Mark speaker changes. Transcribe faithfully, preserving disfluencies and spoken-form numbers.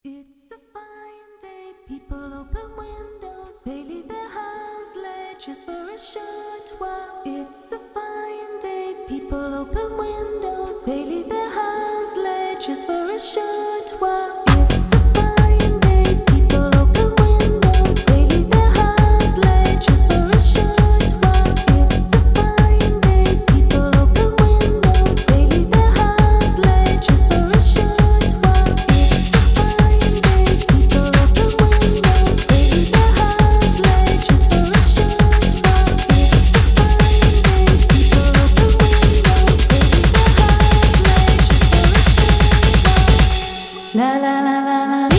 Speaker 1: It's a fine day, people open windows, they leave their house late just for a short while. It's a fine day, people open windows, they leave their house late just for a short while. It's a fine day, people open windows, they leave their house late just for a short while. It's a fine day, people open windows, they leave their house late just for a short while. It's a fine day, people open windows, they leave their house late just for a short while. It's a fine day, people open windows, they leave their house late just for a short while. La la la la la.